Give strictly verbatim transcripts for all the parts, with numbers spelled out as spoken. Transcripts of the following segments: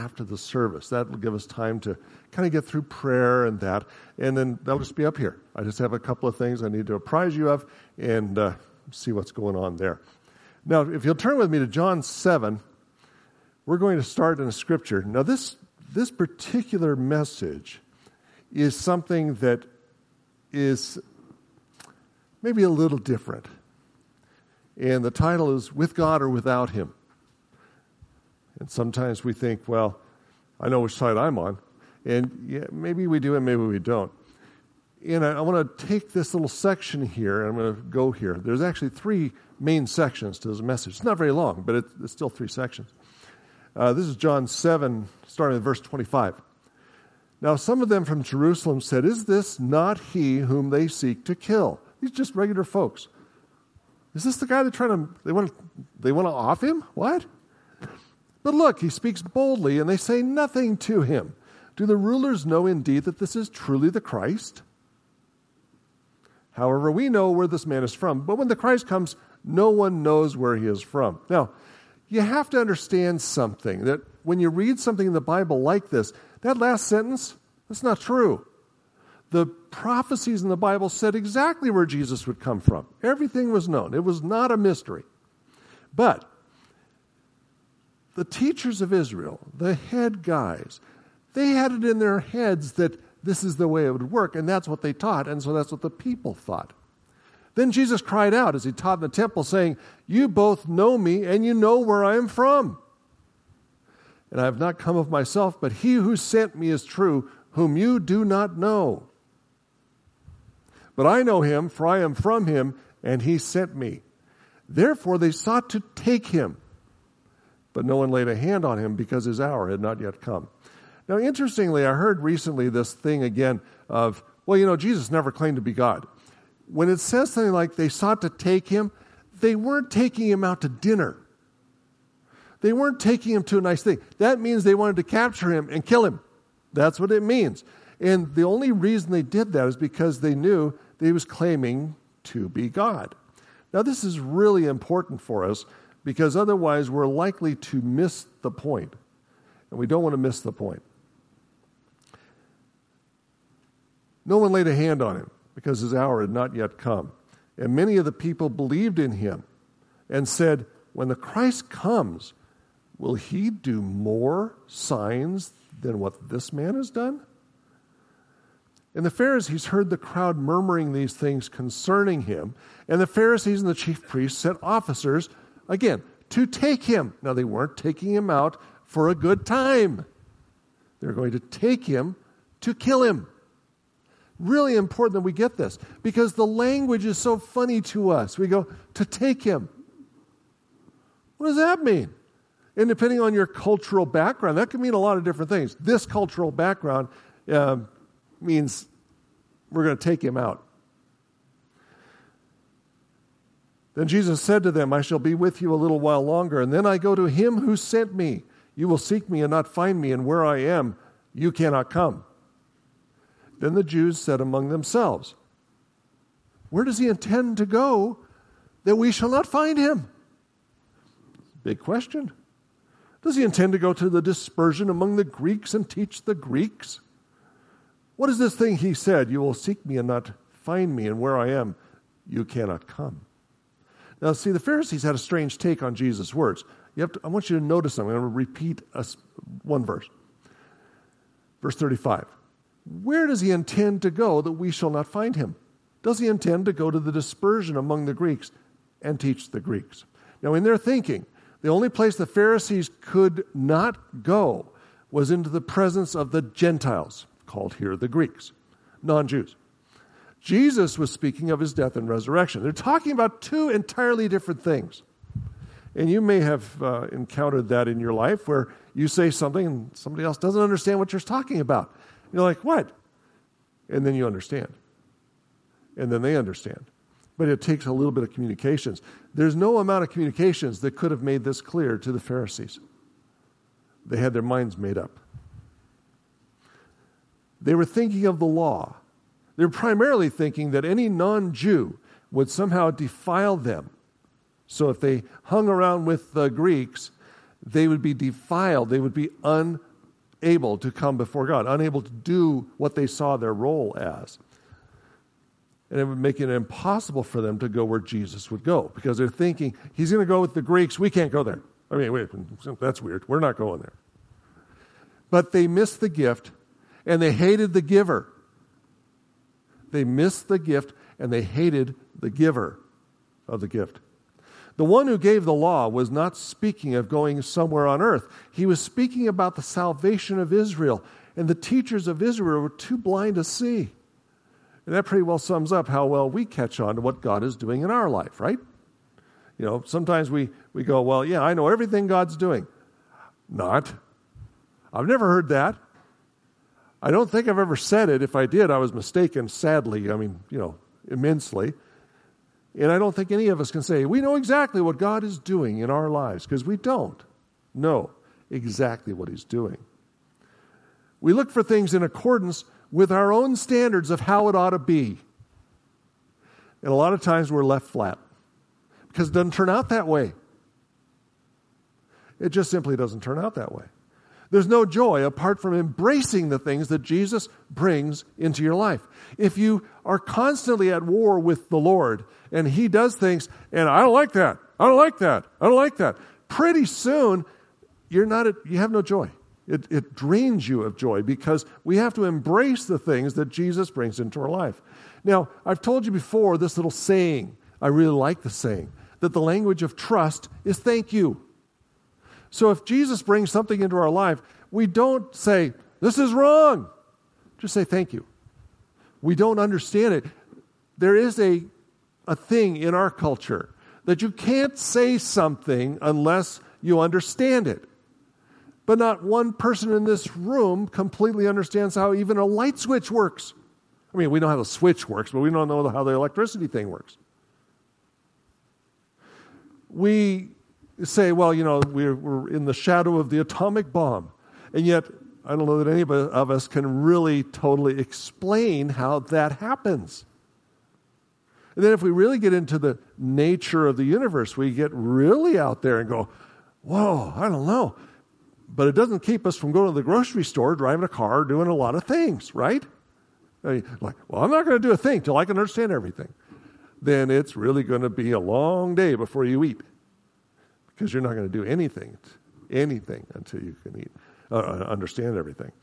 after the service. That will give us time to kind of get through prayer and that, and then that'll just be up here. I just have a couple of things I need to apprise you of and uh, see what's going on there. Now, if you'll turn with me to John seven, we're going to start in a scripture. Now, this this particular message is something that is maybe a little different. And the title is With God or Without Him. And sometimes we think, well, I know which side I'm on. And yeah, maybe we do and maybe we don't. And I, I want to take this little section here, and I'm going to go here. There's actually three main sections to this message. It's not very long, but it, it's still three sections. Uh, this is John seven, starting at verse twenty-five. Now some of them from Jerusalem said, "Is this not he whom they seek to kill?" These just regular folks. Is this the guy they're trying to, they want to, they want to off him? What? But look, he speaks boldly, and they say nothing to him. Do the rulers know indeed that this is truly the Christ? However, we know where this man is from, but when the Christ comes, no one knows where he is from. Now, you have to understand something, that when you read something in the Bible like this, that last sentence, that's not true. The prophecies in the Bible said exactly where Jesus would come from. Everything was known. It was not a mystery. But the teachers of Israel, the head guys, they had it in their heads that this is the way it would work, and that's what they taught, and so that's what the people thought. Then Jesus cried out as he taught in the temple, saying, "You both know me, and you know where I am from. And I have not come of myself, but he who sent me is true, whom you do not know. But I know him, for I am from him, and he sent me." Therefore they sought to take him, but no one laid a hand on him because his hour had not yet come. Now, interestingly, I heard recently this thing again of, well, you know, Jesus never claimed to be God. When it says something like they sought to take him, they weren't taking him out to dinner. They weren't taking him to a nice thing. That means they wanted to capture him and kill him. That's what it means. And the only reason they did that is because they knew that he was claiming to be God. Now, this is really important for us because otherwise we're likely to miss the point. And we don't want to miss the point. No one laid a hand on him because his hour had not yet come. And many of the people believed in him and said, "When the Christ comes, will he do more signs than what this man has done?" And the Pharisees heard the crowd murmuring these things concerning him. And the Pharisees and the chief priests sent officers, again, to take him. Now, they weren't taking him out for a good time. They're going to take him to kill him. Really important that we get this, because the language is so funny to us. We go, to take him. What does that mean? And depending on your cultural background, that can mean a lot of different things. This cultural background um, means we're going to take him out. Then Jesus said to them, "I shall be with you a little while longer, and then I go to him who sent me. You will seek me and not find me, and where I am, you cannot come." Then the Jews said among themselves, "Where does he intend to go that we shall not find him?" Big question. Does he intend to go to the dispersion among the Greeks and teach the Greeks? What is this thing he said? "You will seek me and not find me, and where I am, you cannot come"? Now, see, the Pharisees had a strange take on Jesus' words. You have to, I want you to notice something. I'm going to repeat a, one verse. Verse thirty-five. Where does he intend to go that we shall not find him? Does he intend to go to the dispersion among the Greeks and teach the Greeks? Now, in their thinking, the only place the Pharisees could not go was into the presence of the Gentiles, called here the Greeks, non-Jews. Jesus was speaking of his death and resurrection. They're talking about two entirely different things. And you may have uh, encountered that in your life where you say something and somebody else doesn't understand what you're talking about. You're like, what? And then you understand. And then they understand. But it takes a little bit of communications. There's no amount of communications that could have made this clear to the Pharisees. They had their minds made up. They were thinking of the law. They were primarily thinking that any non-Jew would somehow defile them. So if they hung around with the Greeks, they would be defiled. They would be unable to come before God, unable to do what they saw their role as. And it would make it impossible for them to go where Jesus would go, because they're thinking, he's going to go with the Greeks, we can't go there. I mean, wait, that's weird, we're not going there. But they missed the gift, and they hated the giver. They missed the gift, and they hated the giver of the gift. The one who gave the law was not speaking of going somewhere on earth. He was speaking about the salvation of Israel, and the teachers of Israel were too blind to see. And that pretty well sums up how well we catch on to what God is doing in our life, right? You know, sometimes we, we go, well, yeah, I know everything God's doing. Not. I've never heard that. I don't think I've ever said it. If I did, I was mistaken, sadly, I mean, you know, immensely. And I don't think any of us can say, we know exactly what God is doing in our lives, because we don't know exactly what he's doing. We look for things in accordance with our own standards of how it ought to be. And a lot of times we're left flat, because it doesn't turn out that way. It just simply doesn't turn out that way. There's no joy apart from embracing the things that Jesus brings into your life. If you are constantly at war with the Lord and he does things, and I don't like that, I don't like that, I don't like that, pretty soon you're not, at, you have no joy. It, it drains you of joy, because we have to embrace the things that Jesus brings into our life. Now, I've told you before this little saying, I really like the saying, that the language of trust is thank you. So if Jesus brings something into our life, we don't say, this is wrong. Just say thank you. We don't understand it. There is a, a thing in our culture that you can't say something unless you understand it. But not one person in this room completely understands how even a light switch works. I mean, we know how the switch works, but we don't know how the electricity thing works. We say, well, you know, we're, we're in the shadow of the atomic bomb. And yet, I don't know that any of us can really totally explain how that happens. And then if we really get into the nature of the universe, we get really out there and go, whoa, I don't know. But it doesn't keep us from going to the grocery store, driving a car, doing a lot of things, right? I mean, like, well, I'm not going to do a thing till I can understand everything. Then it's really going to be a long day before you eat, because you're not going to do anything, anything until you can eat, uh, understand everything.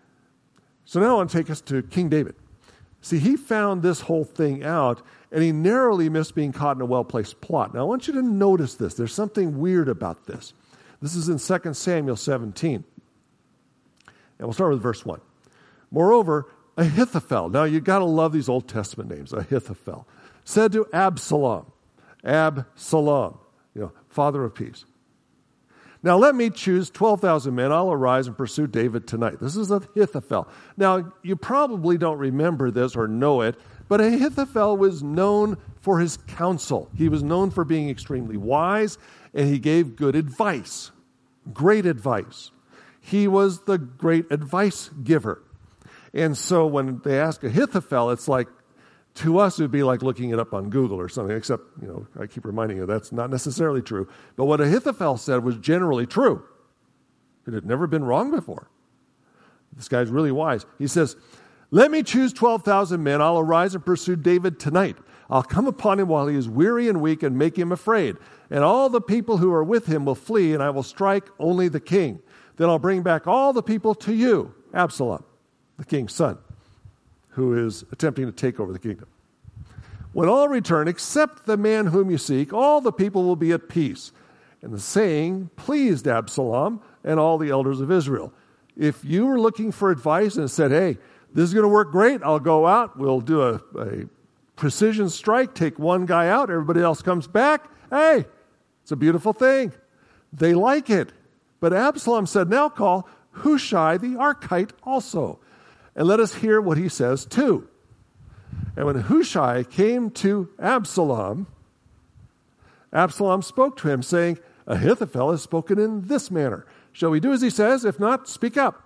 So now I want to take us to King David. See, he found this whole thing out, and he narrowly missed being caught in a well-placed plot. Now, I want you to notice this. There's something weird about this. This is in Second Samuel seventeen. And we'll start with verse one. Moreover, Ahithophel, now you've got to love these Old Testament names, Ahithophel, said to Absalom, Absalom, you know, father of peace. Now let me choose twelve thousand men. I'll arise and pursue David tonight. This is Ahithophel. Now, you probably don't remember this or know it, but Ahithophel was known for his counsel. He was known for being extremely wise, and he gave good advice, great advice. He was the great advice giver. And so when they ask Ahithophel, it's like, to us, it would be like looking it up on Google or something, except, you know, I keep reminding you that's not necessarily true. But what Ahithophel said was generally true. It had never been wrong before. This guy's really wise. He says, let me choose twelve thousand men. I'll arise and pursue David tonight. I'll come upon him while he is weary and weak and make him afraid. And all the people who are with him will flee, and I will strike only the king. Then I'll bring back all the people to you, Absalom, the king's son, who is attempting to take over the kingdom. When all return, except the man whom you seek, all the people will be at peace. And the saying pleased Absalom and all the elders of Israel. If you were looking for advice and said, hey, this is going to work great, I'll go out, we'll do a, a precision strike, take one guy out, everybody else comes back, hey, it's a beautiful thing. They like it. But Absalom said, now call Hushai the Archite also, and let us hear what he says too. And when Hushai came to Absalom, Absalom spoke to him, saying, Ahithophel has spoken in this manner. Shall we do as he says? If not, speak up.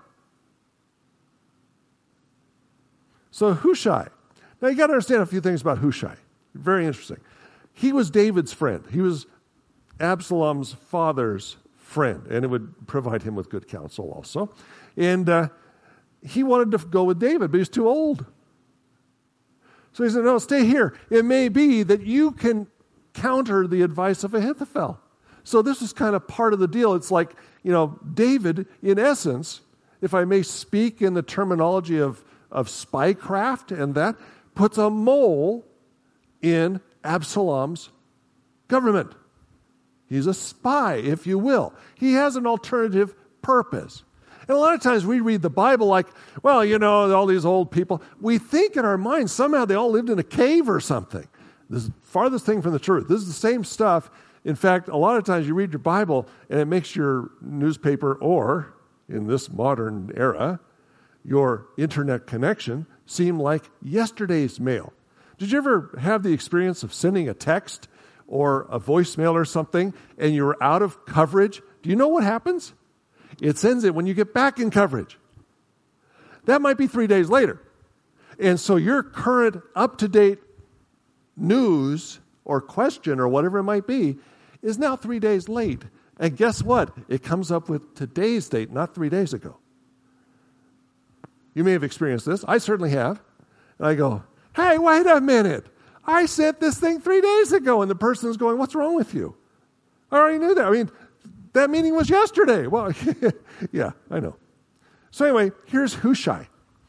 So Hushai. Now you got to understand a few things about Hushai. Very interesting. He was David's friend. He was Absalom's father's friend, and it would provide him with good counsel also. And uh, he wanted to go with David, but he's too old. So he said, no, stay here. It may be that you can counter the advice of Ahithophel. So this is kind of part of the deal. It's like, you know, David, in essence, if I may speak in the terminology of, of spycraft and that, puts a mole in Absalom's government. He's a spy, if you will. He has an alternative purpose. And a lot of times we read the Bible like, well, you know, all these old people. We think in our minds somehow they all lived in a cave or something. This is the farthest thing from the truth. This is the same stuff. In fact, a lot of times you read your Bible and it makes your newspaper or, in this modern era, your internet connection seem like yesterday's mail. Did you ever have the experience of sending a text or a voicemail or something and you're out of coverage? Do you know what happens? It sends it when you get back in coverage. That might be three days later. And so your current up-to-date news or question or whatever it might be is now three days late. And guess what? It comes up with today's date, not three days ago. You may have experienced this. I certainly have. And I go, hey, wait a minute. I sent this thing three days ago. And the person is going, what's wrong with you? I already knew that. I mean, that meeting was yesterday. Well, yeah, I know. So anyway, here's Hushai.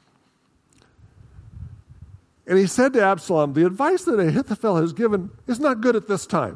And he said to Absalom, the advice that Ahithophel has given is not good at this time.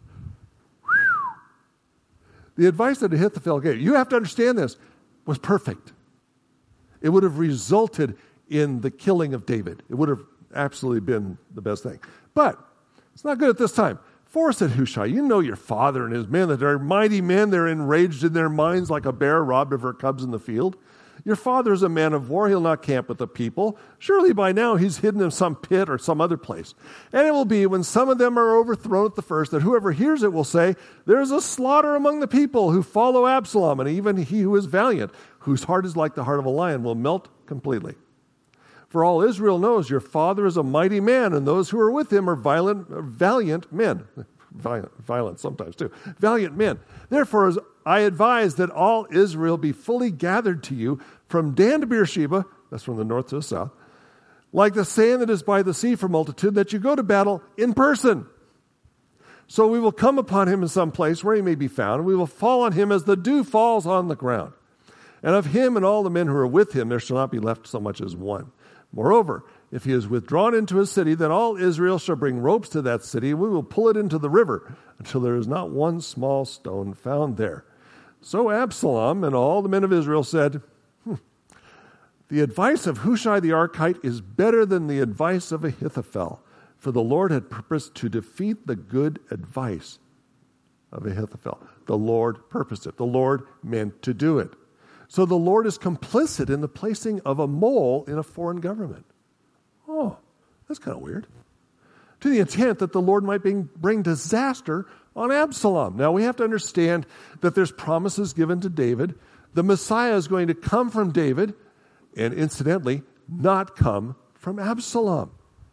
The advice that Ahithophel gave, you have to understand this, was perfect. It would have resulted in the killing of David. It would have absolutely been the best thing. But it's not good at this time. For, said Hushai, you know your father and his men, that are mighty men, they're enraged in their minds like a bear robbed of her cubs in the field. Your father is a man of war. He'll not camp with the people. Surely by now he's hidden in some pit or some other place. And it will be when some of them are overthrown at the first that whoever hears it will say, there's a slaughter among the people who follow Absalom. And even he who is valiant, whose heart is like the heart of a lion, will melt completely. For all Israel knows your father is a mighty man, and those who are with him are violent, valiant men. Violent, violent sometimes too. Valiant men. Therefore, as I advise that all Israel be fully gathered to you from Dan to Beersheba, that's from the north to the south, like the sand that is by the sea for multitude, that you go to battle in person. So we will come upon him in some place where he may be found, and we will fall on him as the dew falls on the ground. And of him and all the men who are with him, there shall not be left so much as one. Moreover, if he is withdrawn into a city, then all Israel shall bring ropes to that city, and we will pull it into the river until there is not one small stone found there. So Absalom and all the men of Israel said, hmm, the advice of Hushai the Archite is better than the advice of Ahithophel, for the Lord had purposed to defeat the good advice of Ahithophel. The Lord purposed it. The Lord meant to do it. So the Lord is complicit in the placing of a mole in a foreign government. Oh, that's kind of weird. To the intent that the Lord might bring, bring disaster on Absalom. Now we have to understand that there's promises given to David. The Messiah is going to come from David and incidentally not come from Absalom.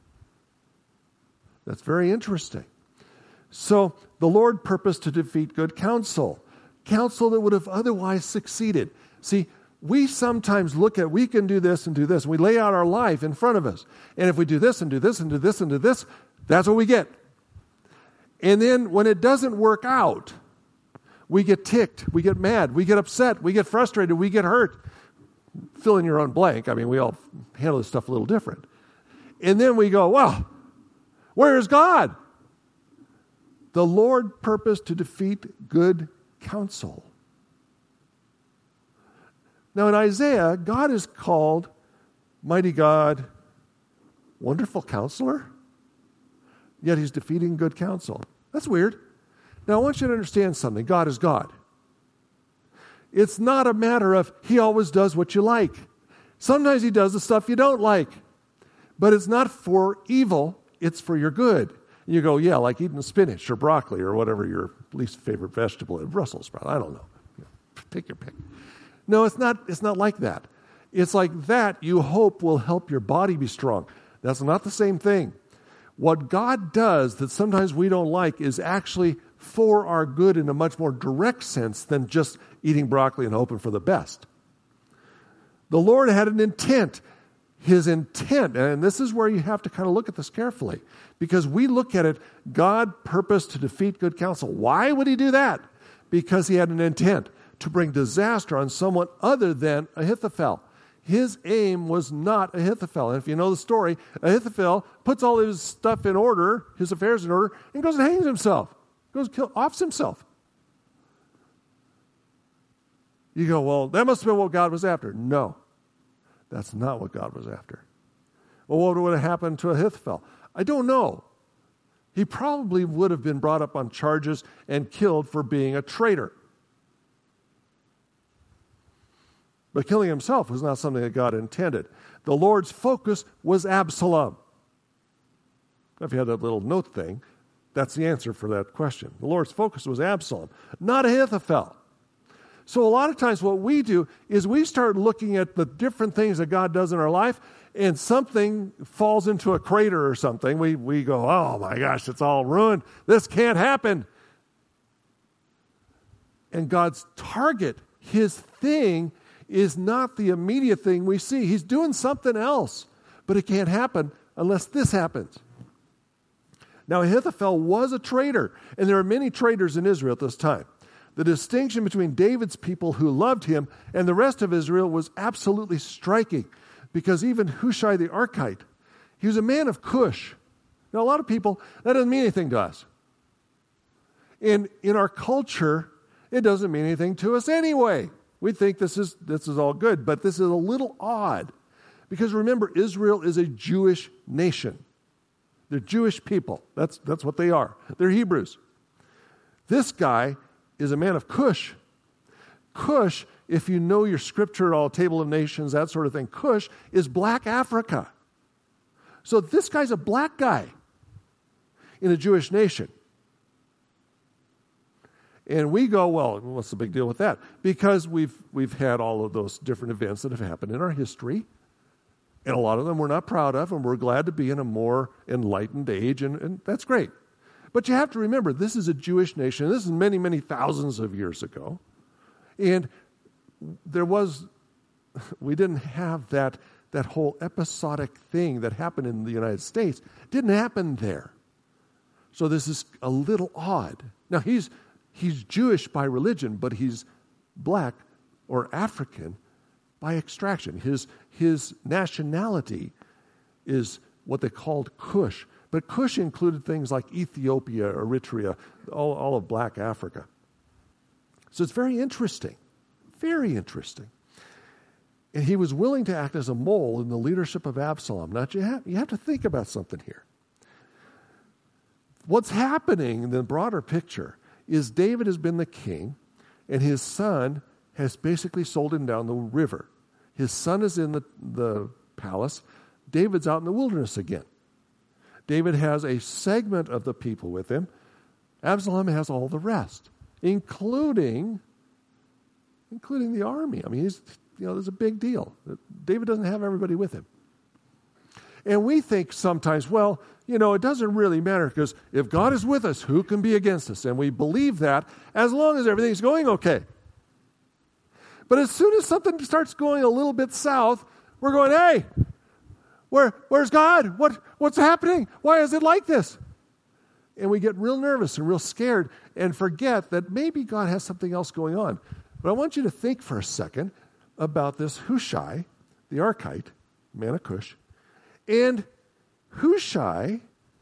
That's very interesting. So the Lord purposed to defeat good counsel. Counsel that would have otherwise succeeded. See, we sometimes look at, we can do this and do this. And we lay out our life in front of us. And if we do this and do this and do this and do this, that's what we get. And then when it doesn't work out, we get ticked, we get mad, we get upset, we get frustrated, we get hurt. Fill in your own blank. I mean, we all handle this stuff a little different. And then we go, well, where is God? The Lord purposed to defeat good counsel. Now in Isaiah, God is called Mighty God, Wonderful Counselor, yet he's defeating good counsel. That's weird. Now I want you to understand something. God is God. It's not a matter of he always does what you like. Sometimes he does the stuff you don't like. But it's not for evil, it's for your good. And you go, yeah, like eating spinach or broccoli or whatever your least favorite vegetable is, Brussels sprout, I don't know. Pick your pick. No, it's not, it's not like that. It's like that you hope will help your body be strong. That's not the same thing. What God does that sometimes we don't like is actually for our good in a much more direct sense than just eating broccoli and hoping for the best. The Lord had an intent. His intent, and this is where you have to kind of look at this carefully, because we look at it, God purposed to defeat good counsel. Why would he do that? Because he had an intent to bring disaster on someone other than Ahithophel. His aim was not Ahithophel. And if you know the story, Ahithophel puts all his stuff in order, his affairs in order, and goes and hangs himself, goes and kill, offs himself. You go, well, that must have been what God was after. No. That's not what God was after. Well, what would have happened to Ahithophel? I don't know. He probably would have been brought up on charges and killed for being a traitor. But killing himself was not something that God intended. The Lord's focus was Absalom. If you had that little note thing, that's the answer for that question. The Lord's focus was Absalom, not Ahithophel. So a lot of times what we do is we start looking at the different things that God does in our life, and something falls into a crater or something. We, we go, oh my gosh, it's all ruined. This can't happen. And God's target, his thing, is not the immediate thing we see. He's doing something else, but it can't happen unless this happens. Now, Ahithophel was a traitor, and there are many traitors in Israel at this time. The distinction between David's people who loved him and the rest of Israel was absolutely striking, because even Hushai the Archite, he was a man of Cush. Now, a lot of people, that doesn't mean anything to us. In, in our culture, it doesn't mean anything to us anyway. We think this is, this is all good, but this is a little odd, because remember, Israel is a Jewish nation. They're Jewish people. That's, that's what they are. They're Hebrews. This guy is a man of Cush. Cush, if you know your scripture at all, Table of Nations, that sort of thing, Cush is black Africa. So this guy's a black guy in a Jewish nation. And we go, well, what's the big deal with that? Because we've we've had all of those different events that have happened in our history, and a lot of them we're not proud of, and we're glad to be in a more enlightened age, and, and that's great. But you have to remember, this is a Jewish nation. This is many, many thousands of years ago. And there was, we didn't have that, that whole episodic thing that happened in the United States. It didn't happen there. So this is a little odd. Now, he's, he's Jewish by religion, but he's black or African by extraction. His, his nationality is what they called Cush. But Cush included things like Ethiopia, Eritrea, all, all of black Africa. So it's very interesting, very interesting. And he was willing to act as a mole in the leadership of Absalom. Now, you have, you have to think about something here. What's happening in the broader picture is David has been the king, and his son has basically sold him down the river. His son is in the, the palace. David's out in the wilderness again. David has a segment of the people with him. Absalom has all the rest, including, including the army. I mean, he's, you know, there's a big deal. David doesn't have everybody with him. And we think sometimes, well, you know, it doesn't really matter, because if God is with us, who can be against us? And we believe that as long as everything's going okay. But as soon as something starts going a little bit south, we're going, hey, Where, where's God? What, what's happening? Why is it like this? And we get real nervous and real scared and forget that maybe God has something else going on. But I want you to think for a second about this Hushai, the Archite, man of Cush. And Hushai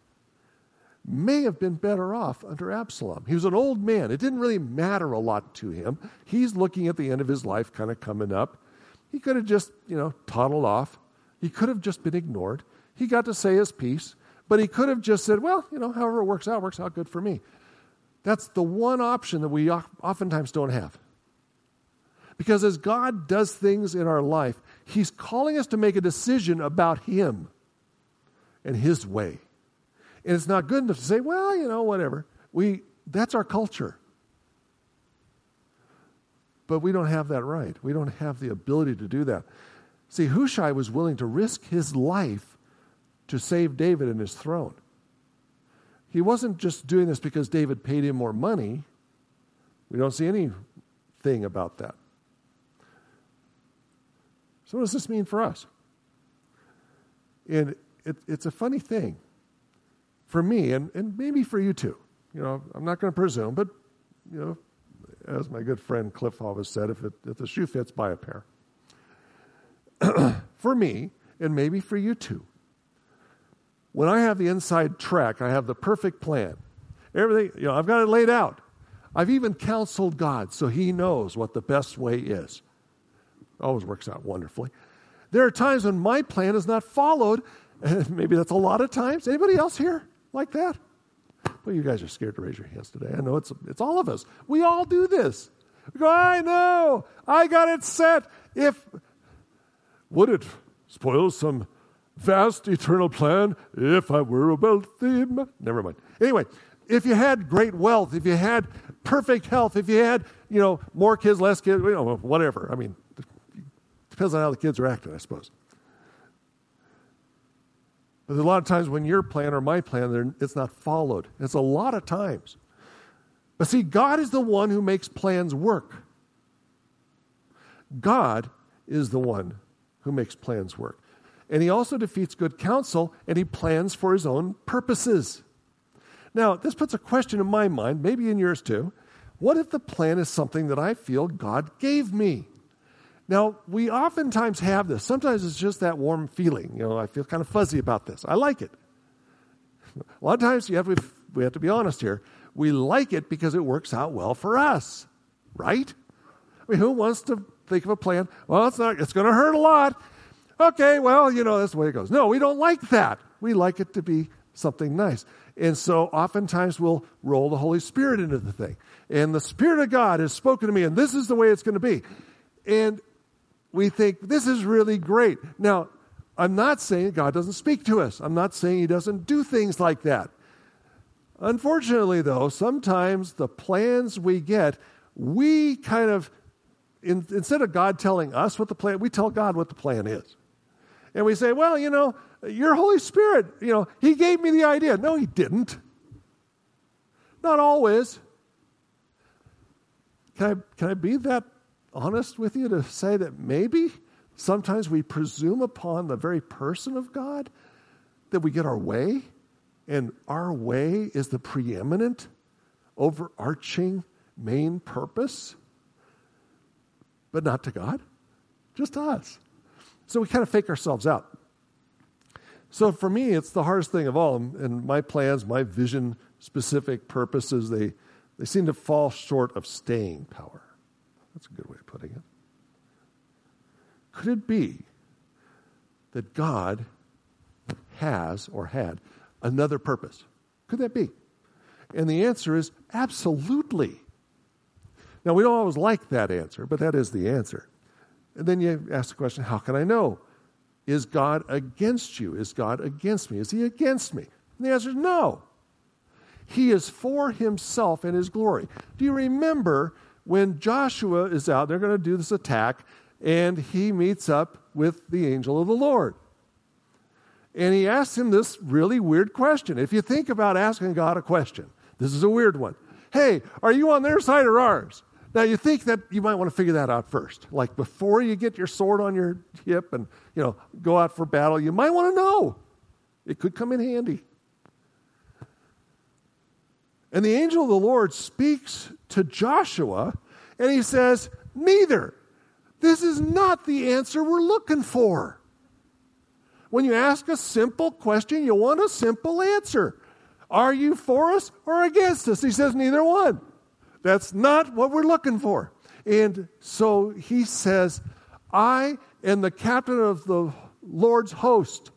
may have been better off under Absalom. He was an old man. It didn't really matter a lot to him. He's looking at the end of his life kind of coming up. He could have just, you know, toddled off. He could have just been ignored. He got to say his piece, but he could have just said, well, you know, however it works out, works out good for me. That's the one option that we oftentimes don't have. Because as God does things in our life, he's calling us to make a decision about him and his way. And it's not good enough to say, well, you know, whatever. We that's our culture. But we don't have that right. We don't have the ability to do that. See, Hushai was willing to risk his life to save David and his throne. He wasn't just doing this because David paid him more money. We don't see anything about that. So what does this mean for us? And it, it's a funny thing for me, and, and maybe for you too. You know, I'm not going to presume, but, you know, as my good friend Cliff always said, if, it, if the shoe fits, buy a pair. For me, and maybe for you too, when I have the inside track, I have the perfect plan. Everything, you know, I've got it laid out. I've even counseled God so he knows what the best way is. Always works out wonderfully. There are times when my plan is not followed, and maybe that's a lot of times. Anybody else here like that? Well, you guys are scared to raise your hands today. I know it's it's all of us. We all do this. We go, I know. I got it set. If would it spoil some vast eternal plan if I were a wealthy man? Never mind. Anyway, if you had great wealth, if you had perfect health, if you had, you know, more kids, less kids, you know, whatever. I mean, depends on how the kids are acting, I suppose. But there's a lot of times when your plan or my plan, it's not followed. It's a lot of times. But see, God is the one who makes plans work. God is the one who makes plans work. And he also defeats good counsel, and he plans for his own purposes. Now, this puts a question in my mind, maybe in yours too. What if the plan is something that I feel God gave me? Now, we oftentimes have this. Sometimes it's just that warm feeling. You know, I feel kind of fuzzy about this. I like it. A lot of times you have to, we have to be honest here. We like it because it works out well for us, right? I mean, who wants to think of a plan? Well, it's not. It's going to hurt a lot. Okay, well, you know, that's the way it goes. No, we don't like that. We like it to be something nice. And so oftentimes we'll roll the Holy Spirit into the thing. And the Spirit of God has spoken to me, and this is the way it's going to be. And we think, this is really great. Now, I'm not saying God doesn't speak to us. I'm not saying he doesn't do things like that. Unfortunately, though, sometimes the plans we get, we kind of, in, instead of God telling us what the plan, we tell God what the plan is. And we say, well, you know, your Holy Spirit, you know, he gave me the idea. No, he didn't. Not always. Can I, can I be that honest with you to say that maybe sometimes we presume upon the very person of God that we get our way, and our way is the preeminent, overarching main purpose, but not to God, just to us. So we kind of fake ourselves out. So for me, it's the hardest thing of all, and my plans, my vision-specific purposes, they, they seem to fall short of staying power. That's a good way of putting it. Could it be that God has or had another purpose? Could that be? And the answer is absolutely. Now, we don't always like that answer, but that is the answer. And then you ask the question, how can I know? Is God against you? Is God against me? Is he against me? And the answer is no. He is for himself and his glory. Do you remember when Joshua is out, they're going to do this attack, and he meets up with the angel of the Lord. And he asks him this really weird question. If you think about asking God a question, this is a weird one. Hey, are you on their side or ours? Now, you think that you might want to figure that out first. Like before you get your sword on your hip and, you know, go out for battle, you might want to know. It could come in handy. And the angel of the Lord speaks to Joshua, and he says, neither. This is not the answer we're looking for. When you ask a simple question, you want a simple answer. Are you for us or against us? He says, neither one. That's not what we're looking for. And so he says, I am the captain of the Lord's host.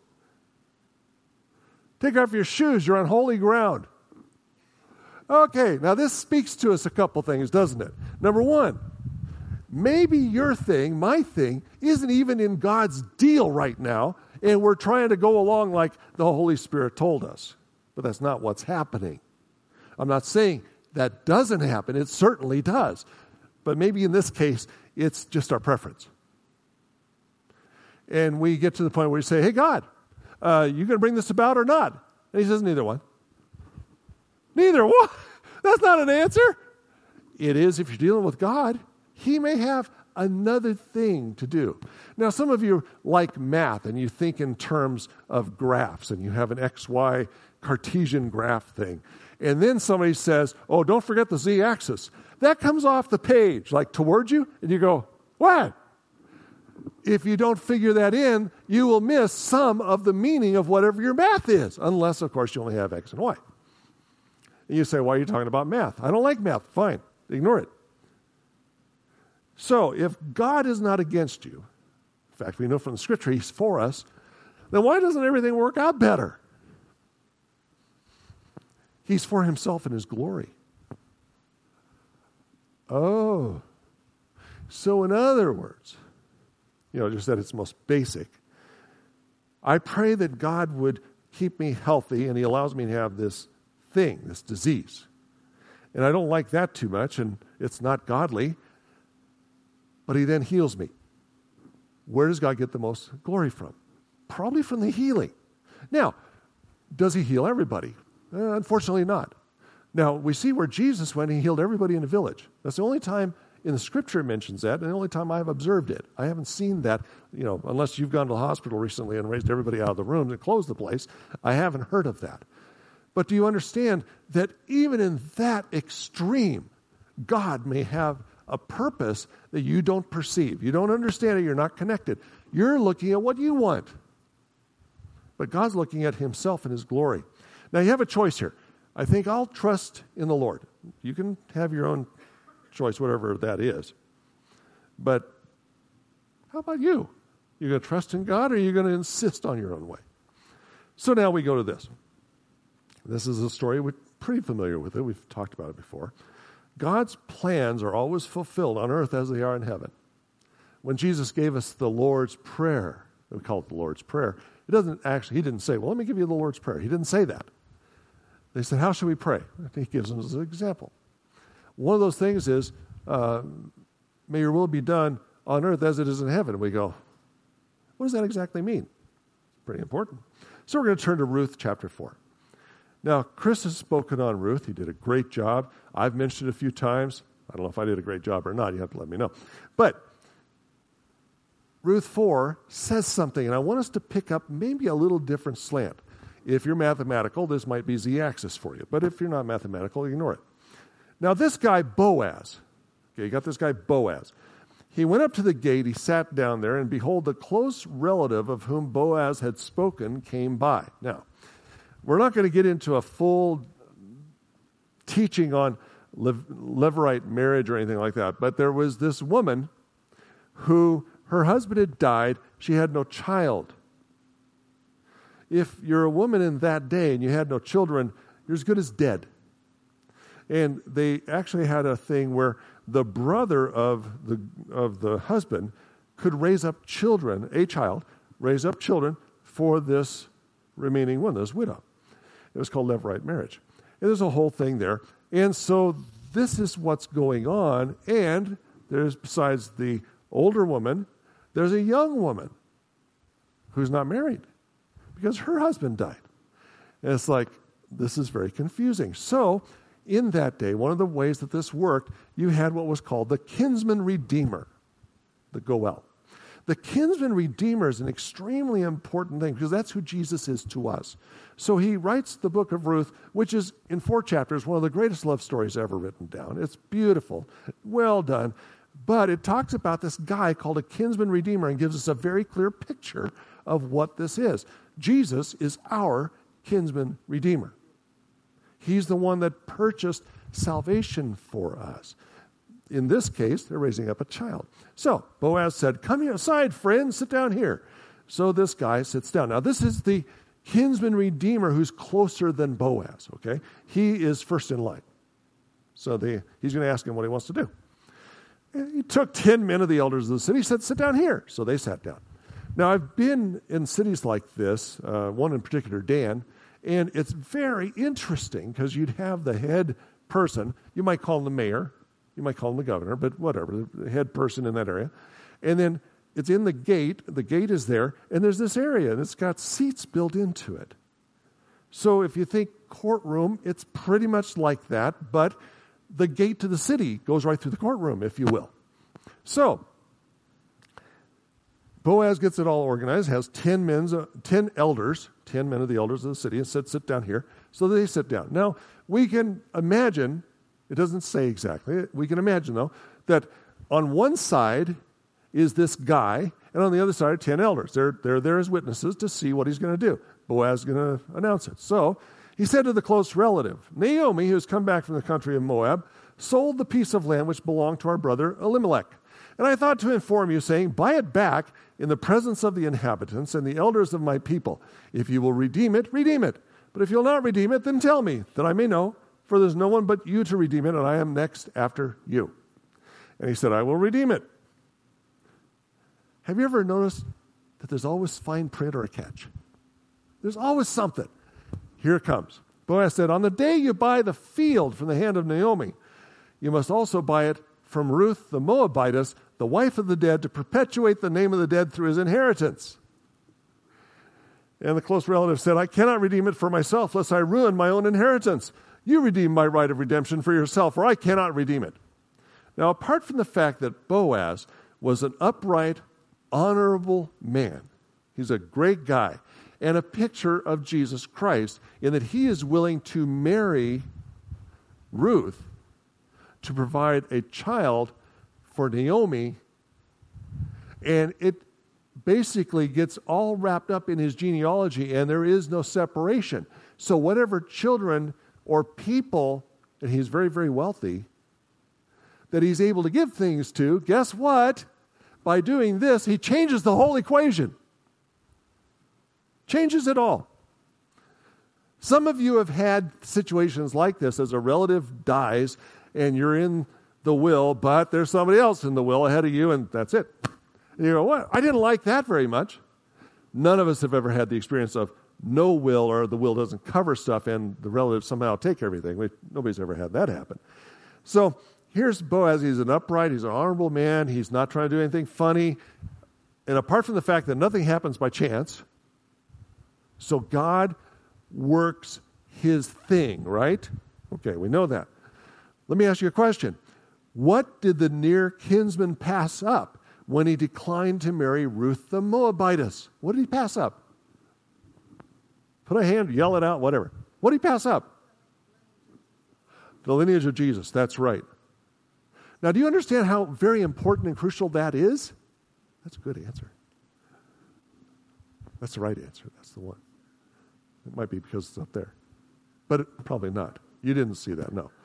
Take off your shoes. You're on holy ground. Okay, now this speaks to us a couple things, doesn't it? Number one, maybe your thing, my thing, isn't even in God's deal right now, and we're trying to go along like the Holy Spirit told us. But that's not what's happening. I'm not saying that doesn't happen. It certainly does. But maybe in this case, it's just our preference. And we get to the point where we say, hey, God, uh, you going to bring this about or not? And he says, neither one. Neither one. That's not an answer. It is if you're dealing with God. He may have another thing to do. Now, some of you like math, and you think in terms of graphs, and you have an X Y Cartesian graph thing. And then somebody says, oh, don't forget the z-axis. That comes off the page, like towards you, and you go, what? If you don't figure that in, you will miss some of the meaning of whatever your math is, unless, of course, you only have X and Y. And you say, why are you talking about math? I don't like math. Fine. Ignore it. So, if God is not against you, in fact, we know from the Scripture He's for us, then why doesn't everything work out better? He's for Himself and His glory. Oh. So, in other words, you know, just at its most basic, I pray that God would keep me healthy, and He allows me to have this thing, this disease. And I don't like that too much, and it's not godly, but He then heals me. Where does God get the most glory from? Probably from the healing. Now, does He heal everybody? Uh, unfortunately not. Now, we see where Jesus went, He healed everybody in the village. That's the only time in the Scripture it mentions that, and the only time I've observed it. I haven't seen that, you know, unless you've gone to the hospital recently and raised everybody out of the room and closed the place. I haven't heard of that. But do you understand that even in that extreme, God may have a purpose that you don't perceive. You don't understand it. You're not connected. You're looking at what you want. But God's looking at Himself and His glory. Now, you have a choice here. I think I'll trust in the Lord. You can have your own choice, whatever that is. But how about you? You going to trust in God, or are you going to insist on your own way? So now we go to this. This is a story we're pretty familiar with it. We've talked about it before. God's plans are always fulfilled on earth as they are in heaven. When Jesus gave us the Lord's Prayer, we call it the Lord's Prayer, it doesn't actually, He didn't say, well, let me give you the Lord's Prayer. He didn't say that. They said, how should we pray? He gives them as an example. One of those things is, uh, may your will be done on earth as it is in heaven. And we go, what does that exactly mean? Pretty important. So we're going to turn to Ruth chapter four. Now, Chris has spoken on Ruth. He did a great job. I've mentioned it a few times. I don't know if I did a great job or not. You have to let me know. But Ruth four says something, and I want us to pick up maybe a little different slant. If you're mathematical, this might be z-axis for you. But if you're not mathematical, ignore it. Now, this guy, Boaz, okay, you got this guy, Boaz. He went up to the gate, he sat down there, and behold, the close relative of whom Boaz had spoken came by. Now, we're not going to get into a full teaching on Lev- Levirate marriage or anything like that, but there was this woman who, her husband had died, she had no child. If you're a woman in that day and you had no children, you're as good as dead. And they actually had a thing where the brother of the of the husband could raise up children, a child, raise up children for this remaining one, this widow. It was called Levirate marriage. And there's a whole thing there. And so this is what's going on. And there's, besides the older woman, there's a young woman who's not married because her husband died. And it's like, this is very confusing. So, in that day, one of the ways that this worked, you had what was called the kinsman redeemer, the Goel. The kinsman redeemer is an extremely important thing because that's who Jesus is to us. So he writes the book of Ruth, which is in four chapters, one of the greatest love stories ever written down. It's beautiful, well done. But it talks about this guy called a kinsman redeemer and gives us a very clear picture of what this is. Jesus is our kinsman redeemer. He's the one that purchased salvation for us. In this case, they're raising up a child. So Boaz said, come here aside, friend, sit down here. So this guy sits down. Now, this is the kinsman redeemer who's closer than Boaz, okay? He is first in line. So the, he's going to ask him what he wants to do. And he took ten men of the elders of the city, said, sit down here. So they sat down. Now, I've been in cities like this, uh, one in particular, Dan, and it's very interesting because you'd have the head person. You might call him the mayor. You might call him the governor, but whatever, the head person in that area. And then it's in the gate. The gate is there, and there's this area, and it's got seats built into it. So if you think courtroom, it's pretty much like that, but the gate to the city goes right through the courtroom, if you will. So Boaz gets it all organized, has ten men, uh, ten elders, ten men of the elders of the city, and said, sit down here. So they sit down. Now, we can imagine, it doesn't say exactly, we can imagine, though, that on one side is this guy, and on the other side are ten elders. They're, they're there as witnesses to see what he's going to do. Boaz is going to announce it. So he said to the close relative, Naomi, who has come back from the country of Moab, sold the piece of land which belonged to our brother Elimelech. And I thought to inform you, saying, buy it back in the presence of the inhabitants and the elders of my people. If you will redeem it, redeem it. But if you'll not redeem it, then tell me, that I may know, for there's no one but you to redeem it, and I am next after you. And he said, I will redeem it. Have you ever noticed that there's always fine print or a catch? There's always something. Here it comes. Boaz said, on the day you buy the field from the hand of Naomi, you must also buy it from Ruth the Moabitess, the wife of the dead, to perpetuate the name of the dead through his inheritance. And the close relative said, I cannot redeem it for myself, lest I ruin my own inheritance. You redeem my right of redemption for yourself, or I cannot redeem it. Now, apart from the fact that Boaz was an upright, honorable man, he's a great guy, and a picture of Jesus Christ, in that he is willing to marry Ruth to provide a child for Naomi, and it basically gets all wrapped up in his genealogy, and there is no separation. So whatever children or people, and he's very, very wealthy, that he's able to give things to, guess what? By doing this, he changes the whole equation. Changes it all. Some of you have had situations like this as a relative dies and you're in the will, but there's somebody else in the will ahead of you, and that's it. And you go, what? I didn't like that very much. None of us have ever had the experience of no will, or the will doesn't cover stuff and the relatives somehow take everything. We, nobody's ever had that happen. So here's Boaz. He's an upright, he's an honorable man. He's not trying to do anything funny. And apart from the fact that nothing happens by chance, so God works his thing, right? Okay, we know that. Let me ask you a question. What did the near kinsman pass up when he declined to marry Ruth the Moabitess? What did he pass up? Put a hand, yell it out, whatever. What did he pass up? The lineage of Jesus, that's right. Now, do you understand how very important and crucial that is? That's a good answer. That's the right answer. That's the one. It might be because it's up there. But it, probably not. You didn't see that, no.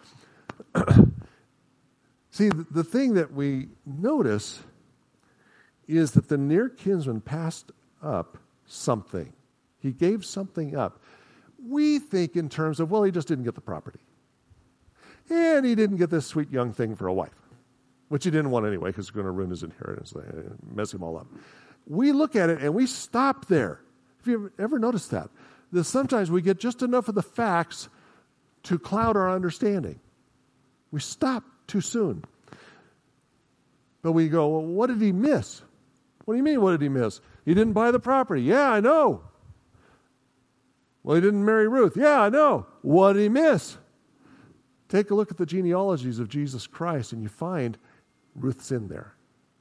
See, the, the thing that we notice is that the near kinsman passed up something. He gave something up. We think in terms of, well, he just didn't get the property. And he didn't get this sweet young thing for a wife, which he didn't want anyway because it's going to ruin his inheritance, mess him all up. We look at it and we stop there. Have you ever noticed that? That sometimes we get just enough of the facts to cloud our understanding. We stop too soon. But we go, well, what did he miss? What do you mean, what did he miss? He didn't buy the property. Yeah, I know. Well, he didn't marry Ruth. Yeah, I know. What did he miss? Take a look at the genealogies of Jesus Christ, and you find Ruth's in there.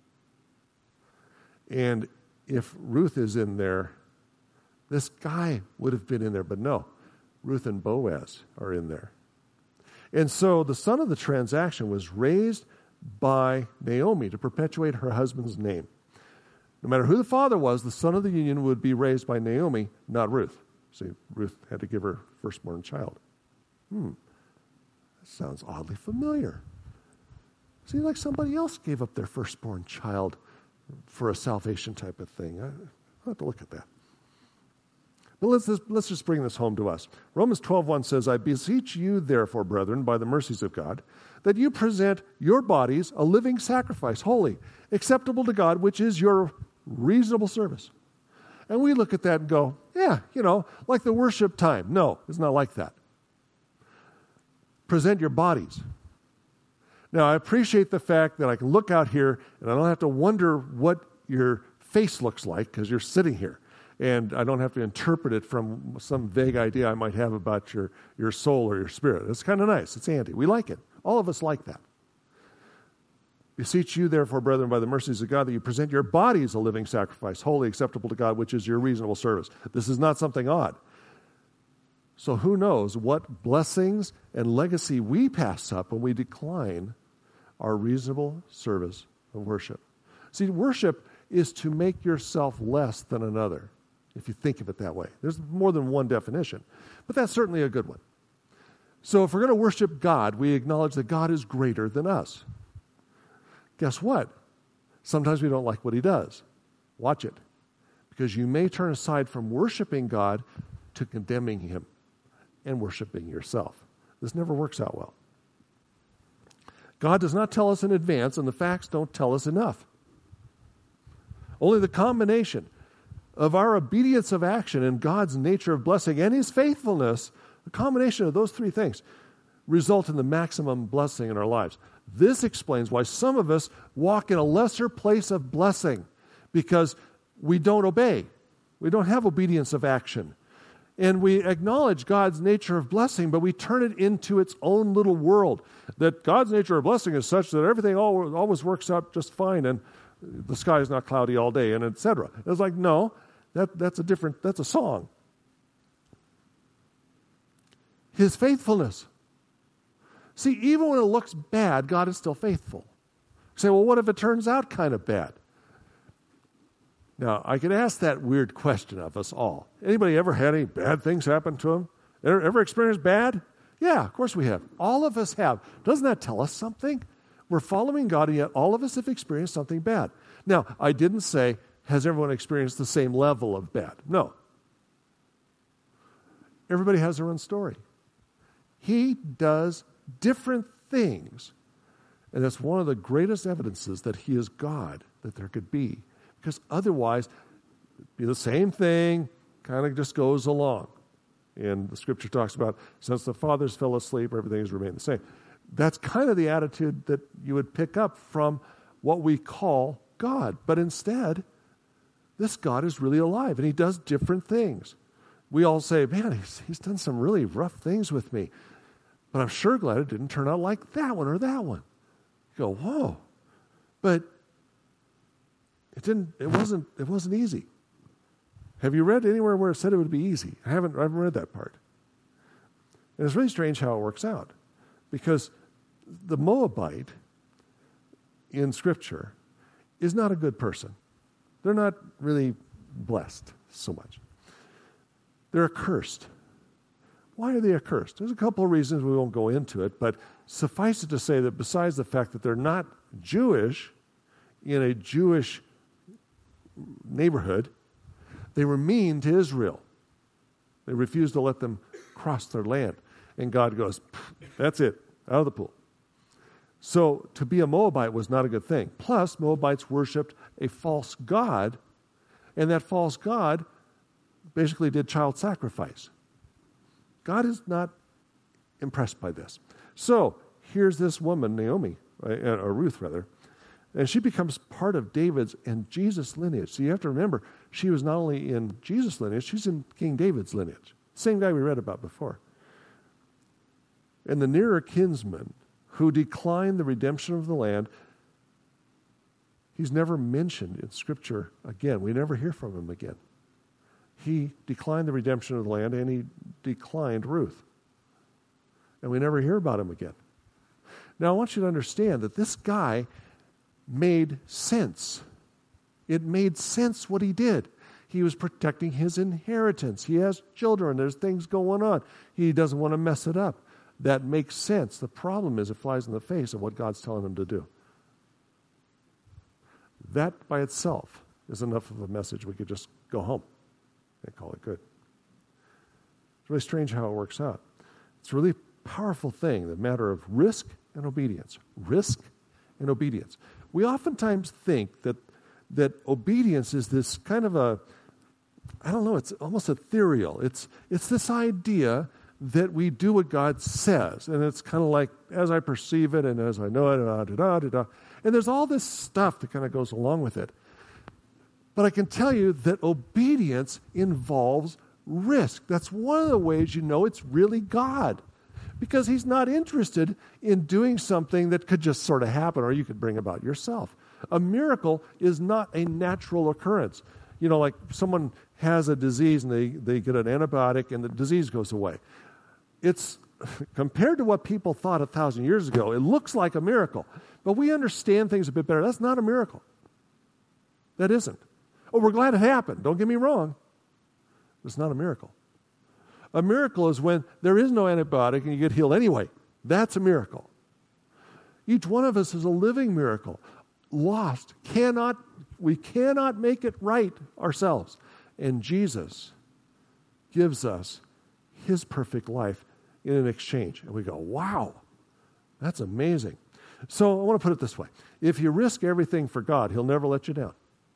And if Ruth is in there, this guy would have been in there, but no. Ruth and Boaz are in there. And so the son of the transaction was raised by Naomi to perpetuate her husband's name. No matter who the father was, the son of the union would be raised by Naomi, not Ruth. See, Ruth had to give her firstborn child. Hmm. That sounds oddly familiar. Seems like somebody else gave up their firstborn child for a salvation type of thing. I, I'll have to look at that. But let's, let's just bring this home to us. Romans twelve one says, I beseech you, therefore, brethren, by the mercies of God, that you present your bodies a living sacrifice, holy, acceptable to God, which is your reasonable service. And we look at that and go, yeah, you know, like the worship time. No, it's not like that. Present your bodies. Now, I appreciate the fact that I can look out here and I don't have to wonder what your face looks like because you're sitting here. And I don't have to interpret it from some vague idea I might have about your, your soul or your spirit. It's kind of nice. It's handy. We like it. All of us like that. Beseech you, therefore, brethren, by the mercies of God, that you present your bodies a living sacrifice, wholly acceptable to God, which is your reasonable service. This is not something odd. So who knows what blessings and legacy we pass up when we decline our reasonable service of worship. See, worship is to make yourself less than another, if you think of it that way. There's more than one definition, but that's certainly a good one. So if we're going to worship God, we acknowledge that God is greater than us. Guess what? Sometimes we don't like what he does. Watch it. Because you may turn aside from worshiping God to condemning him and worshiping yourself. This never works out well. God does not tell us in advance, and the facts don't tell us enough. Only the combination of our obedience of action and God's nature of blessing and his faithfulness, the combination of those three things, result in the maximum blessing in our lives. This explains why some of us walk in a lesser place of blessing, because we don't obey. We don't have obedience of action. And we acknowledge God's nature of blessing, but we turn it into its own little world. That God's nature of blessing is such that everything always works out just fine, and the sky is not cloudy all day, and et cetera. It's like, no, that, that's a different, that's a song. His faithfulness. See, even when it looks bad, God is still faithful. You say, well, what if it turns out kind of bad? Now, I could ask that weird question of us all. Anybody ever had any bad things happen to them? Ever, ever experienced bad? Yeah, of course we have. All of us have. Doesn't that tell us something? We're following God, and yet all of us have experienced something bad. Now, I didn't say, has everyone experienced the same level of bad? No. Everybody has their own story. He does different things, and that's one of the greatest evidences that he is God that there could be. Because otherwise, it'd be the same thing, kind of just goes along. And the scripture talks about, since the fathers fell asleep, everything has remained the same. That's kind of the attitude that you would pick up from what we call God. But instead, this God is really alive, and he does different things. We all say, man, he's, he's done some really rough things with me. But I'm sure glad it didn't turn out like that one or that one. You go, whoa. But it didn't, it wasn't, it wasn't easy. Have you read anywhere where it said it would be easy? I haven't, I haven't read that part. And it's really strange how it works out. Because the Moabite in Scripture is not a good person. They're not really blessed so much. They're accursed. Why are they accursed? There's a couple of reasons, we won't go into it, but suffice it to say that besides the fact that they're not Jewish in a Jewish neighborhood, they were mean to Israel. They refused to let them cross their land. And God goes, that's it, out of the pool. So to be a Moabite was not a good thing. Plus, Moabites worshipped a false god, and that false god basically did child sacrifice. God is not impressed by this. So here's this woman, Naomi, or Ruth rather, and she becomes part of David's and Jesus' lineage. So you have to remember, she was not only in Jesus' lineage, she's in King David's lineage. Same guy we read about before. And the nearer kinsman who declined the redemption of the land, he's never mentioned in Scripture again. We never hear from him again. He declined the redemption of the land, and he declined Ruth. And we never hear about him again. Now, I want you to understand that this guy made sense. It made sense what he did. He was protecting his inheritance. He has children. There's things going on. He doesn't want to mess it up. That makes sense. The problem is it flies in the face of what God's telling him to do. That by itself is enough of a message. We could just go home and call it good. It's really strange how it works out. It's a really powerful thing, the matter of risk and obedience. Risk and obedience. We oftentimes think that that obedience is this kind of a, I don't know, it's almost ethereal. It's it's this idea that we do what God says, and it's kind of like, as I perceive it and as I know it, da, da, da, da, da. And there's all this stuff that kind of goes along with it. But I can tell you that obedience involves risk. That's one of the ways you know it's really God. because he's not interested in doing something that could just sort of happen or you could bring about yourself. A miracle is not a natural occurrence. You know, like someone has a disease and they, they get an antibiotic and the disease goes away. It's, compared to what people thought a thousand years ago, it looks like a miracle. But we understand things a bit better. That's not a miracle. That isn't. Oh, we're glad it happened. Don't get me wrong. It's not a miracle. A miracle is when there is no antibiotic and you get healed anyway. That's a miracle. Each one of us is a living miracle. Lost. Cannot, we cannot make it right ourselves. And Jesus gives us his perfect life in an exchange. And we go, wow, that's amazing. So I want to put it this way. If you risk everything for God, he'll never let you down.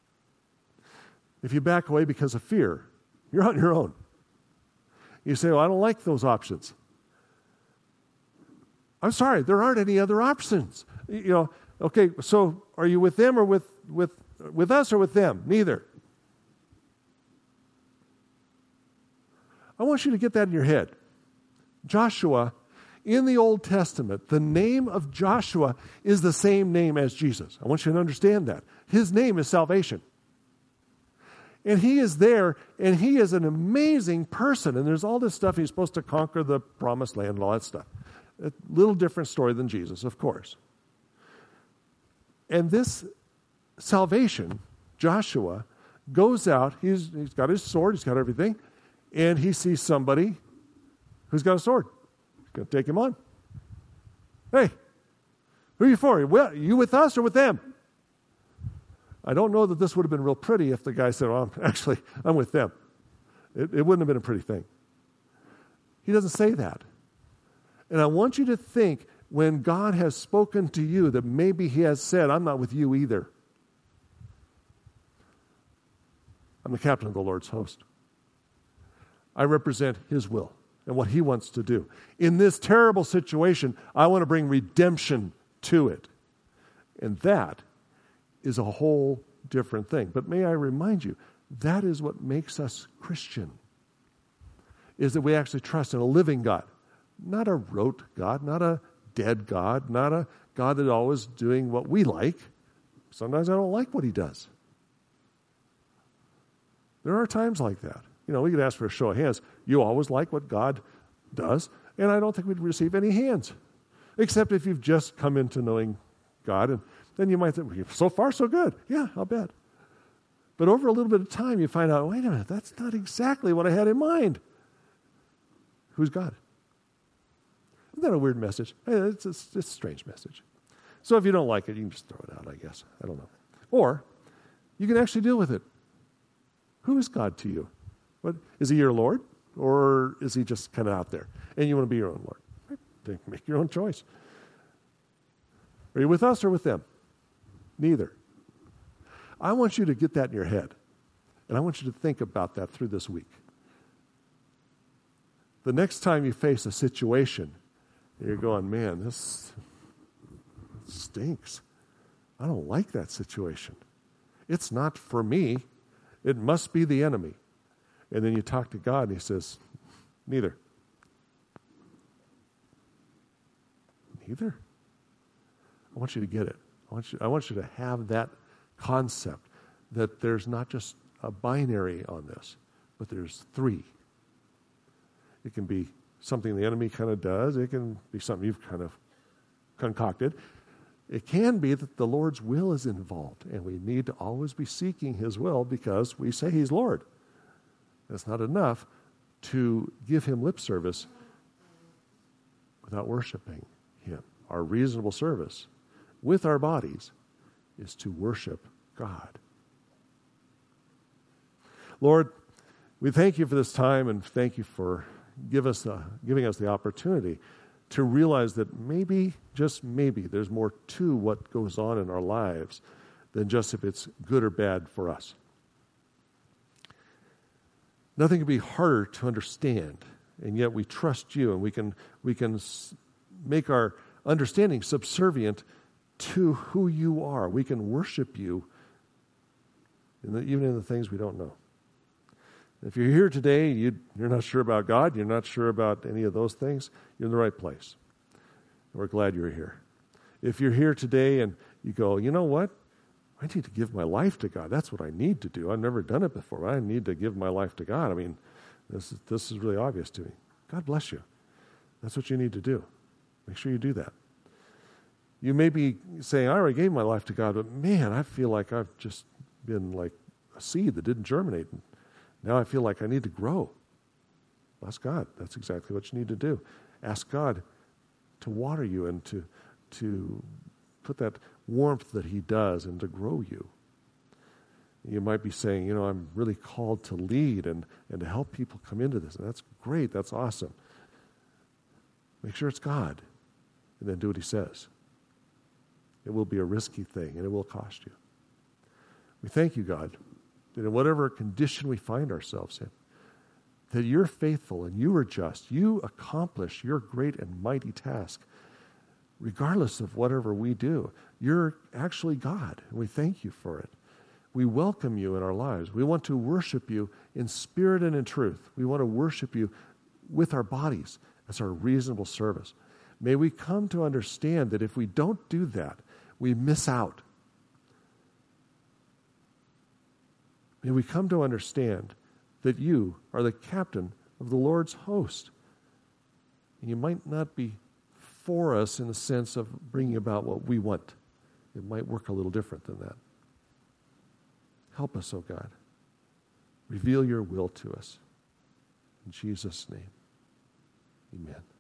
If you back away because of fear, you're on your own. You say, well, I don't like those options. I'm sorry, there aren't any other options. You know, okay, so are you with them or with, with, with us or with them? Neither. I want you to get that in your head. Joshua, in the Old Testament, the name of Joshua is the same name as Jesus. I want you to understand that. His name is salvation. And he is there, and he is an amazing person. And there's all this stuff. He's supposed to conquer the promised land and all that stuff. A little different story than Jesus, of course. And this salvation, Joshua, goes out. He's, he's got his sword. He's got everything. And he sees somebody who's got a sword. He's going to take him on. Hey, who are you for? Are you with us or with them? I don't know that this would have been real pretty if the guy said, well, actually, I'm with them. It, it wouldn't have been a pretty thing. He doesn't say that. And I want you to think when God has spoken to you that maybe he has said, I'm not with you either. I'm the captain of the Lord's host. I represent his will and what he wants to do. In this terrible situation, I want to bring redemption to it. And that is a whole different thing. But may I remind you, that is what makes us Christian, is that we actually trust in a living God, not a rote God, not a dead God, not a God that's always doing what we like. Sometimes I don't like what he does. There are times like that. You know, we could ask for a show of hands. You always like what God does, and I don't think we'd receive any hands, except if you've just come into knowing God, and then you might think, so far so good. Yeah, I'll bet. But over a little bit of time, you find out, wait a minute, that's not exactly what I had in mind. Who's God? Isn't that a weird message? It's a, it's a strange message. So if you don't like it, you can just throw it out, I guess. I don't know. Or you can actually deal with it. Who is God to you? What, is he your Lord? Or is he just kind of out there? And you want to be your own Lord? Right? Make your own choice. Are you with us or with them? Neither. I want you to get that in your head. And I want you to think about that through this week. The next time you face a situation, you're going, man, this stinks. I don't like that situation. It's not for me. It must be the enemy. And then you talk to God and he says, neither. Neither? I want you to get it. I want you, I want you to have that concept that there's not just a binary on this, but there's three. It can be something the enemy kind of does. It can be something you've kind of concocted. It can be that the Lord's will is involved, and we need to always be seeking his will because we say he's Lord. It's not enough to give him lip service without worshiping him. Our reasonable service with our bodies is to worship God. Lord, we thank you for this time and thank you for give us a, giving us the opportunity to realize that maybe, just maybe, there's more to what goes on in our lives than just if it's good or bad for us. Nothing can be harder to understand, and yet we trust you, and we can we can make our understanding subservient to who you are. We can worship you in the, even in the things we don't know. If you're here today, you, you're not sure about God, you're not sure about any of those things, you're in the right place. We're glad you're here. If you're here today and you go, you know what? I need to give my life to God. That's what I need to do. I've never done it before. I need to give my life to God. I mean, this is, this is really obvious to me. God bless you. That's what you need to do. Make sure you do that. You may be saying, I already gave my life to God, but man, I feel like I've just been like a seed that didn't germinate. And now I feel like I need to grow. Ask God. That's exactly what you need to do. Ask God to water you and to, to put that warmth that he does and to grow you. You might be saying, you know, I'm really called to lead and, and to help people come into this. And that's great. That's awesome. Make sure it's God. And then do what he says. It will be a risky thing, and it will cost you. We thank you, God, that in whatever condition we find ourselves in, that you're faithful and you are just. You accomplish your great and mighty task, regardless of whatever we do. You're actually God, and we thank you for it. We welcome you in our lives. We want to worship you in spirit and in truth. We want to worship you with our bodies as our reasonable service. May we come to understand that if we don't do that, we miss out. May we come to understand that you are the captain of the Lord's host. You might not be for us in the sense of bringing about what we want. It might work a little different than that. Help us, oh God. Reveal your will to us. In Jesus' name, amen.